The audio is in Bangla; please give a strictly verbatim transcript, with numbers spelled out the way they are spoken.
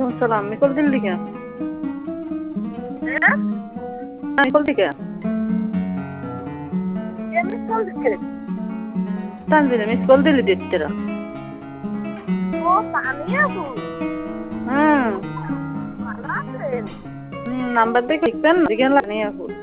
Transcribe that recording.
সালাম মিকল দিল্লি কে মিকল দিকে তানজিলে মিস কল দিলি দিতেরা ও তানিয়া আপু হুম ভালো আছেন? হুম নাম্বার দেখে লিখবেন দিকে লাগনি আপু